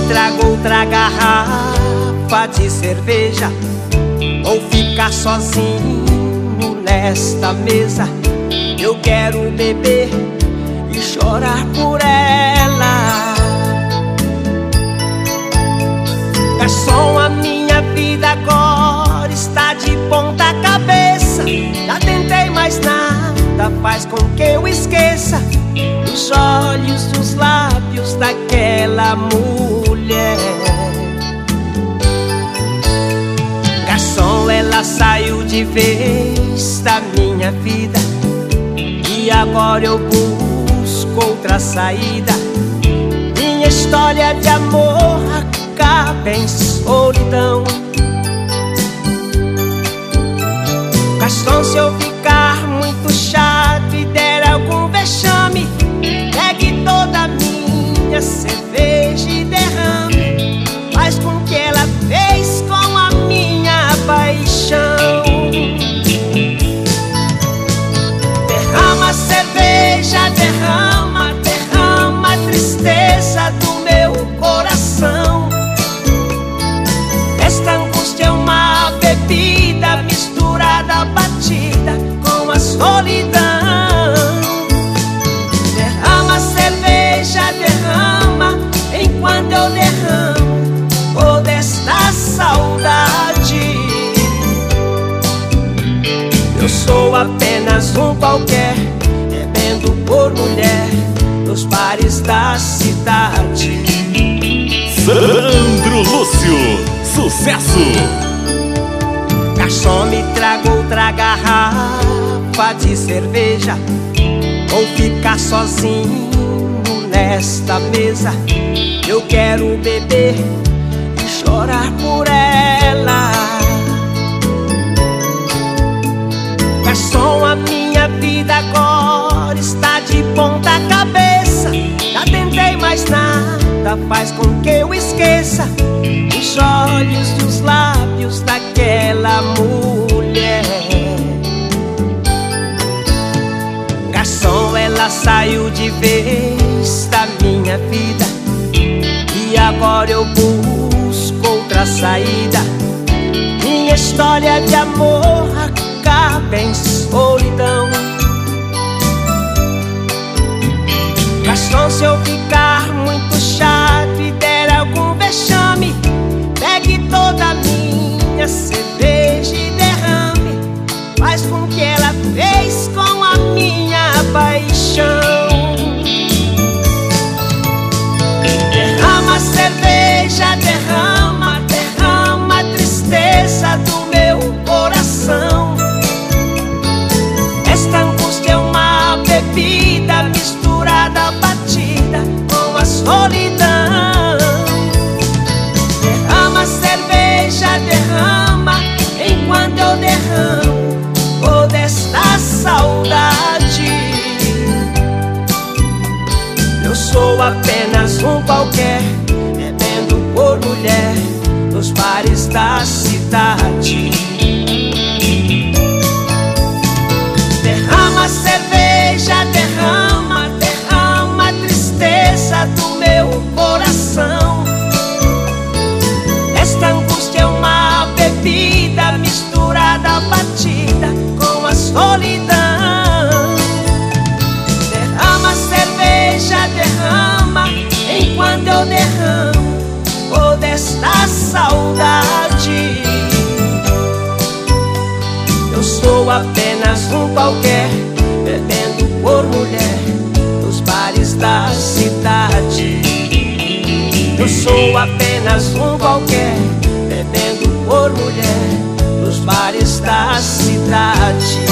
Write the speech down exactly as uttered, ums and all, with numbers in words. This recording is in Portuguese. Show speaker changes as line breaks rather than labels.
traga outra garrafa de cerveja, ou ficar sozinho nesta mesa. Eu quero beber e chorar por ela. Garçom, a minha vida agora está de ponta cabeça. Já tentei, mas nada faz com que eu esqueça os olhos, os lábios daquela mulher. Garçom, ela saiu de vez da minha vida, e agora eu busco outra saída. Minha história de amor acaba em solidão. Garçom, se eu ficar muito chato e der algum vexame, pegue toda a minha cerveja e derrame. Faz com que ela fez com a minha paixão. Derrama a cerveja, derrama, derrama a tristeza do meu coração. Esta angústia é uma bebida misturada, batida com a solidão. Derrama a cerveja, derrama, enquanto eu derramo toda esta saudade. Eu sou apenas um qualquer, bebendo por mulher nos bares da cidade.
Sandro Lúcio, sucesso!
Garçom, me traga outra garrafa de cerveja, ou ficar sozinho nesta mesa. Eu quero beber e chorar por ela. Garçom, a minha vida agora está de ponta cabeça. Já tentei, mas nada faz com que eu esqueça os olhos e os lábios daquela mulher. Garçom, ela saiu de vez da minha vida, e agora eu busco outra saída. Minha história de amor acaba em solidão. Garçom, se eu ficar muito chato e der algum vexame, pegue toda a minha cerveja e derrame. Faz com que ela fez com a minha paixão. Derrama a cerveja, derrama, derrama a tristeza do meu coração. Esta angústia é uma bebida misturada, batida com a solidão. Derrama a cerveja, derrama, enquanto eu derramo toda esta saudade. Eu sou apenas um qualquer, bebendo por mulher nos bares da cidade. Derrama a cerveja, derrama, derrama a tristeza do meu coração. Esta angústia é uma bebida misturada, batida com a solidão. Derrama a cerveja, derrama, enquanto eu derramo toda esta saudade. Eu sou apenas um qualquer, bebendo por mulher nos bares da cidade. Eu sou apenas um qualquer, bebendo por mulher nos bares da cidade.